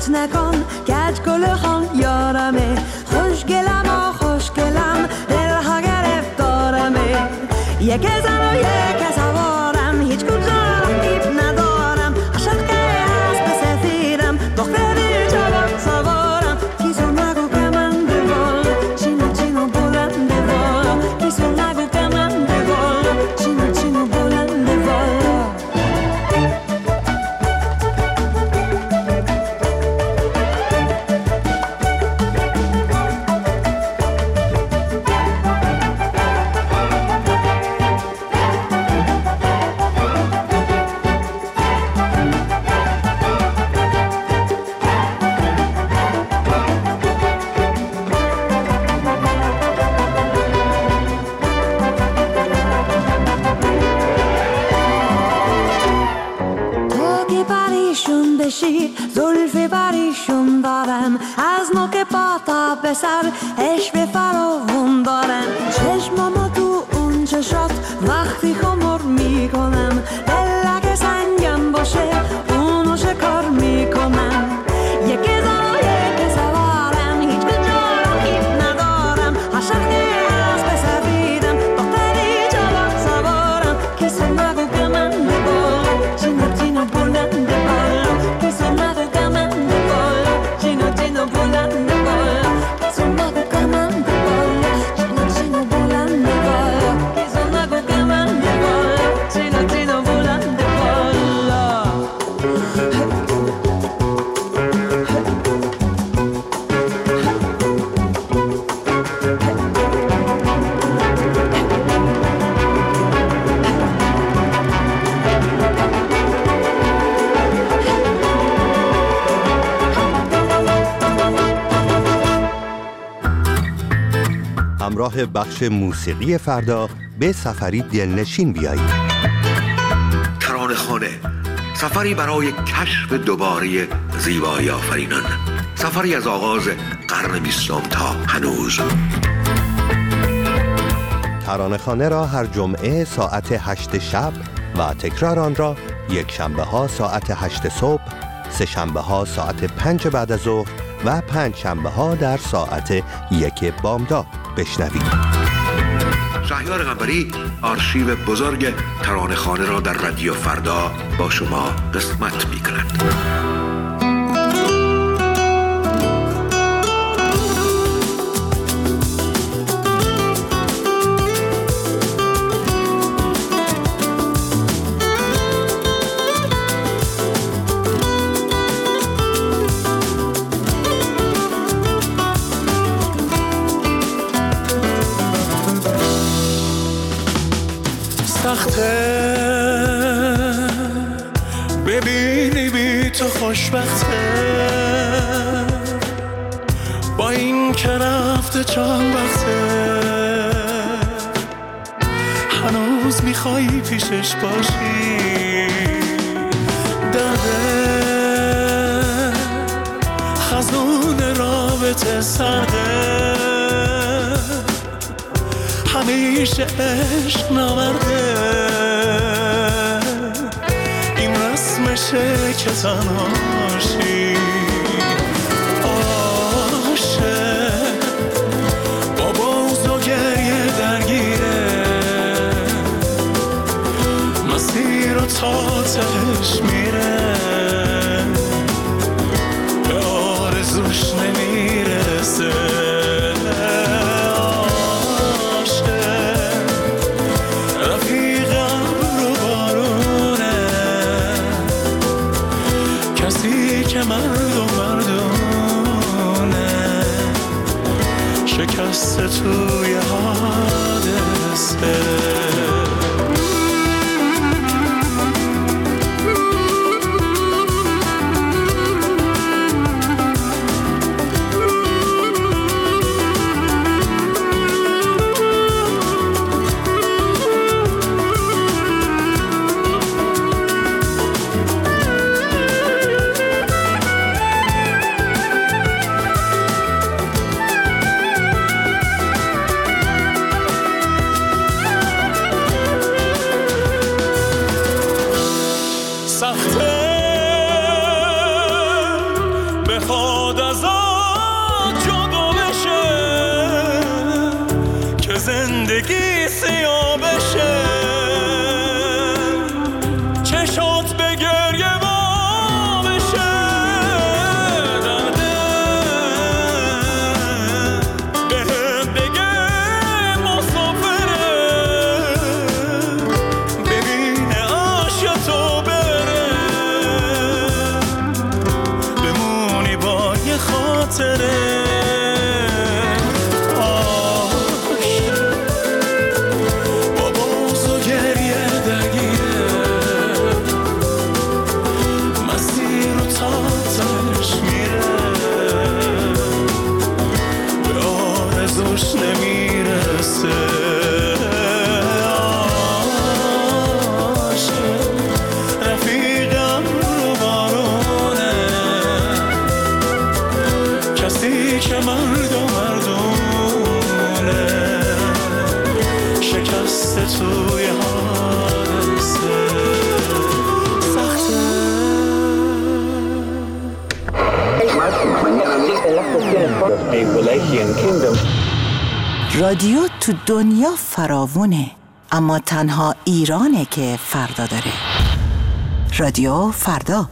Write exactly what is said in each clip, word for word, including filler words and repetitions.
ناراحت نکن کج گل خان یارمه خوشگلم و خوشگلم دلها گرفتارمه یک زن و یک سوارم هیچ کجا رقیب ندارم عشق که هست به سفیرم دختری جوان سوارم کیسو نگو که من دوال چینو چینو بلند دوال کیسو نگو که من دوال چینو چینو بلند دوال زلف بریشون دارم از نوک پا تا به سر عشق فراوون دارم چشمامو تو اون چشات وقتی خمر میکنم دل اگه سنگم باشه اونو شکار میکنم یک زن و یک سوارم هیچ کجا رقیب ندارم عشق که هست به سفیدم دختری جوان سوارم کسی نگو که من ببال چینو چینو بلند بال کسی نگو که من ببال چینو چینو بلند بال کسی نگو که من ببال چینو چینو بلند بال کسی نگو که من ببال چینو چینو بلند بال همراه بخش موسیقی فردا به سفری دلنشین بیایید. ترانه خانه، سفری برای کشف دوباره زیبایی آفرینان، سفری از آغاز قرن بیستم تا هنوز. ترانه خانه را هر جمعه ساعت هشت شب و تکرار آن را یک شنبه ها ساعت هشت صبح، سه شنبه ها ساعت پنج بعد از ظهر و پنج شنبه ها در ساعت یک بامداد بشنوید. شهریار قنبری آرشیو بزرگ ترانه خانه را در رادیو فردا با شما قسمت می کند. ببینی بی تو خوشبخته با این که رفته چند وقته هنوز میخوای پیشش باشی درده خزون رابطه سرده همیشه عشق نورده این رسمشه که تنهاشی عاشق با بغض و گریه درگیره مسیر رو تا تهش میره به آرزوش نمیرسه شکسته توی حادثه رادیو تو دنیا فراوونه، اما تنها ایرانه که فردا داره. رادیو فردا.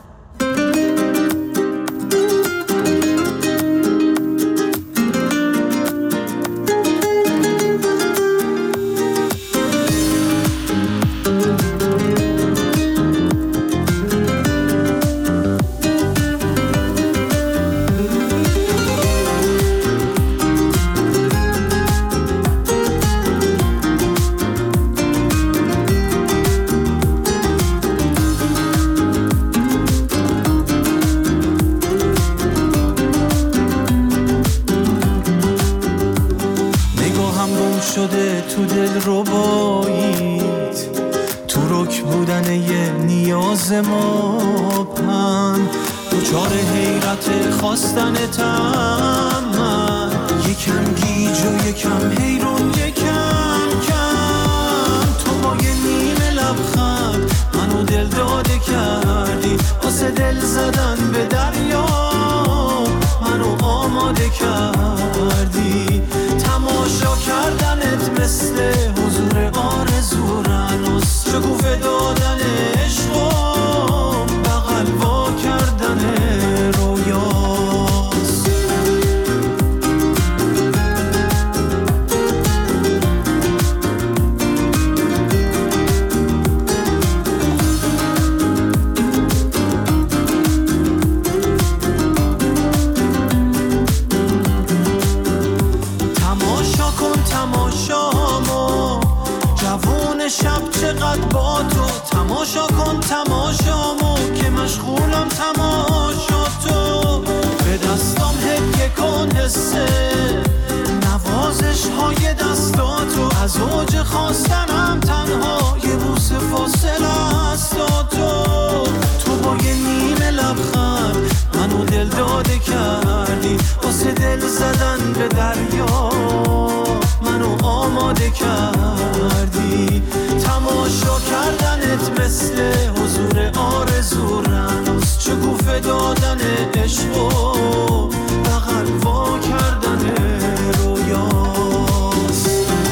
شده تو دل رباییت، تو رک بودن یه نیاز ما پن، دوچار حیرت خواستنتم من، یکم گیج و یکم حیرون یکم کم. تو با یه نیمه لبخند منو دل داده کردی، واسه دل زدن به دریا منو آماده کردی. تماشا کردنت مثل حضور آرزو رنوس، شکوفه دادن عشق و بغل وا کردن رویاست. شب چقدر با تو تماشا کن تماشامو، که مشغولم تماشا تو. به دستام هدیه کن حسه نوازش های دستاتو، از اوج خواستنم تنها یه بوس فاصله است تو. تو با یه نیمه لبخند منو دل داده کردی، واسه دل زدن به دریا منو آماده کردی. تماشا کردنت مثل حضور آرزو رنوس، شکوفه دادن عشق و بغل وا کردن رویاست.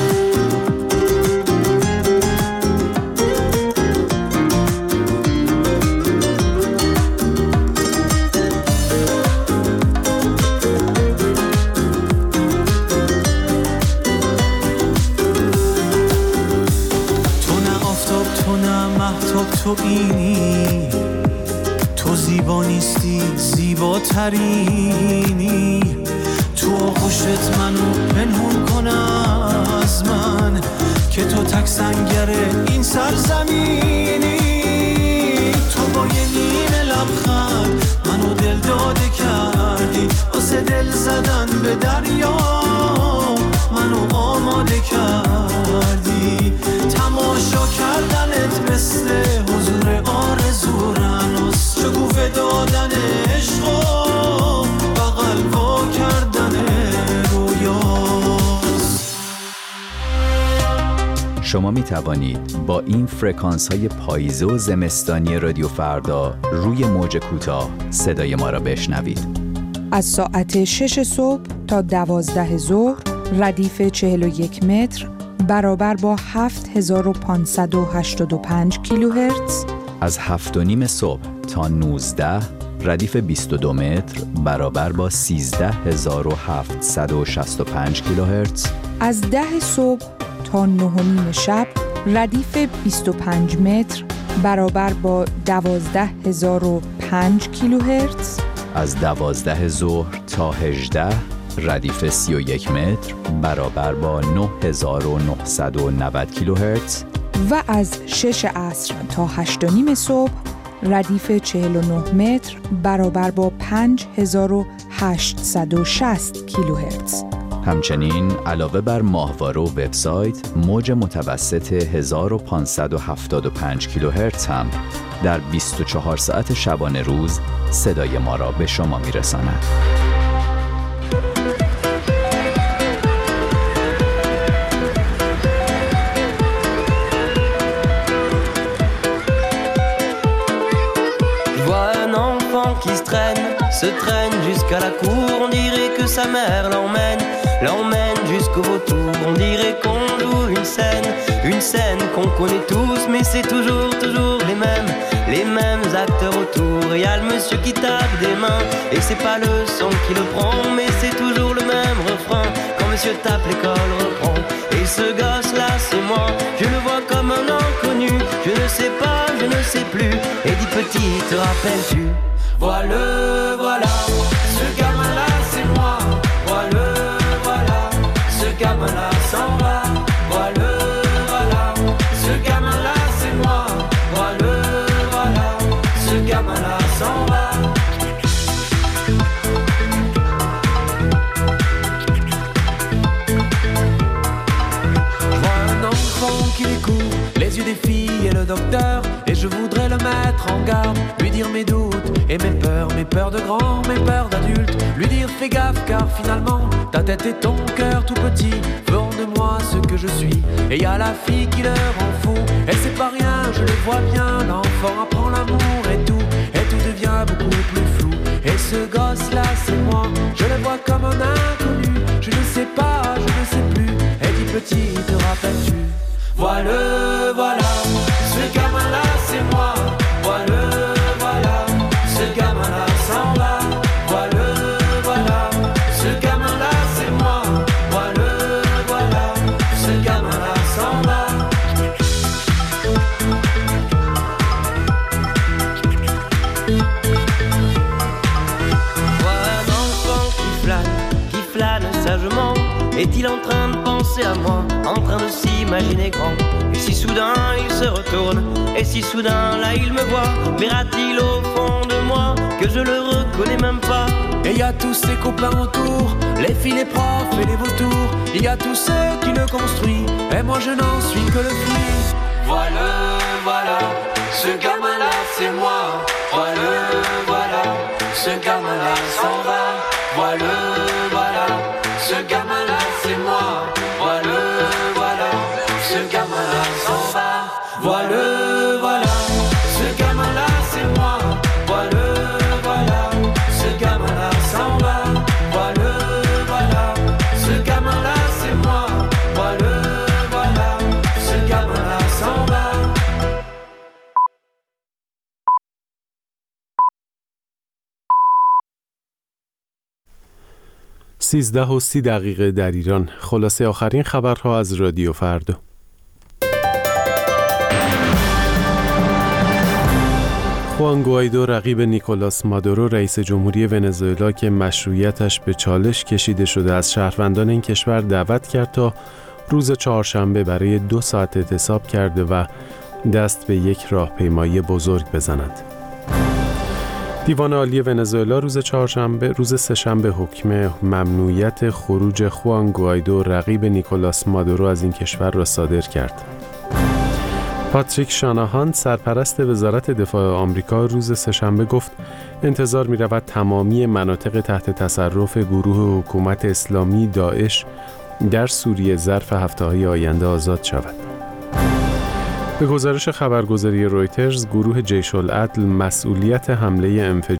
تو اینی، تو زیبا نیستی زیباترینی. تو آغوشت منو پنهون کن از من، که تو تک سنگر این سرزمینی. تو با یه نیمه لبخند منو دل داده کردی، واسه دل زدن به دریا منو آماده کردی. تماشا کردنت مثل حضور آرزو رنوس، شکوفه دادن عشق و بغل وا کردن رویاست. شما می توانید با این فرکانس های پاییزه و زمستانی رادیو فردا روی موج کوتاه صدای ما را بشنوید. از ساعت شش صبح تا دوازده ظهر ردیف چهل و یک متر برابر با هفت هزار و پانصد و هشتاد و پنج کیلوهرتز. از هفت و نیم صبح تا نوزده ردیف بیست و دو متر برابر با سیزده هزار و هفتصد و شصت و پنج کیلوهرتز. از ده صبح تا نه و نیم شب ردیف بیست و پنج متر برابر با دوازده هزار و پنج کیلوهرتز. از دوازده ظهر تا هجده ردیف سی و یک متر برابر با نه هزار و نهصد و نود کیلوهرتز. و از شش عصر تا هشت و نیم صبح ردیف چهل و نه متر برابر با پنج هزار و هشتصد و شصت کیلوهرتز. همچنین علاوه بر ماهواره و وبسایت، موج متوسط هزار و پانصد و هفتاد و پنج کیلوهرتز هم در بیست و چهار ساعت شبانه روز صدای ما را به شما میرساند. Vois un enfant enfant qui se traîne, se traîne jusqu'à la cour. On dirait que sa mère l'emmène, l'emmène jusqu'au vautour. On dirait qu'on joue une scène, une scène qu'on connaît tous, mais c'est toujours, toujours les mêmes, les mêmes acteurs autour. Et y a le monsieur qui tape des mains, et c'est pas le son qui le prend, mais c'est toujours le même refrain. Quand monsieur tape, l'école reprend. Et ce gosse-là, c'est moi, je le vois comme un inconnu. Je ne sais pas, je ne sais plus. Et dis petit, te rappelles-tu? Voilà, voilà, ce gamin-là, c'est moi. Voilà, voilà, ce gamin-là s'en va. Voilà, voilà, ce gamin-là, c'est moi. Voilà, voilà, ce gamin-là s'en va. Qui les court, les yeux des filles et le docteur, et je voudrais le mettre en garde, lui dire mes doutes et mes peurs, mes peurs de grand, mes peurs d'adulte, lui dire fais gaffe car finalement ta tête et ton cœur tout petit feront de moi ce que je suis. Et y a la fille qui leur en fout, et c'est pas rien, je le vois bien, l'enfant apprend l'amour et tout, et tout devient beaucoup plus flou. Et ce gosse là c'est moi, je le vois comme un inconnu, je ne sais pas, je ne sais plus. Et dis petit, te rappelles-tu? Voilà, voilà, ce gamin-là, c'est moi. Voilà, voilà, ce gamin-là s'en va. Voilà, voilà, ce gamin-là, c'est moi. Voilà, voilà, ce gamin-là s'en va. Voilà un enfant qui flâne, qui flâne sagement. Est-il en train de penser à moi, en train de s'imaginer grand? Et si soudain il se retourne, et si soudain là il me voit, verra-t-il au fond de moi que je le reconnais même pas? Et y a tous ses copains autour, les filles, les profs et les vautours. Il y a tous ceux qui le construisent, et moi je n'en suis que le fruit. Voilà, voilà, ce gamin-là c'est moi. Voilà, voilà, ce gamin-là s'en va. Voilà, voilà, ce gamin-là c'est moi. Voilà, voilà, ce gamin-là s'en va. Voilà, voilà, ce gamin-là c'est moi. Voilà, voilà, ce gamin-là s'en va. Voilà, voilà, ce gamin-là c'est moi. Voilà, voilà, ce gamin-là s'en va. سیزده و سی دقیقه در ایران. خلاصه آخرین خبرها از رادیو فردا. خوان گوایدو رقیب نیکولاس مادورو رئیس جمهوری ونزوئلا که مشروعیتش به چالش کشیده شده از شهروندان این کشور دعوت کرد تا روز چهارشنبه برای دو ساعت اعتصاب کرده و دست به یک راهپیمایی بزرگ بزند. دیوان عالی ونزوئلا روز چهارشنبه روز سه‌شنبه حکم ممنوعیت خروج خوان گوایدو رقیب نیکولاس مادورو از این کشور را صادر کرد. پاتریک شاناهان سرپرست وزارت دفاع آمریکا روز سه‌شنبه گفت انتظار می‌رود تمامی مناطق تحت تصرف گروه حکومت اسلامی داعش در سوریه ظرف هفته‌های آینده آزاد شود. به گزارش خبرگزاری رویترز، گروه جیش العدل مسئولیت حمله انفجاری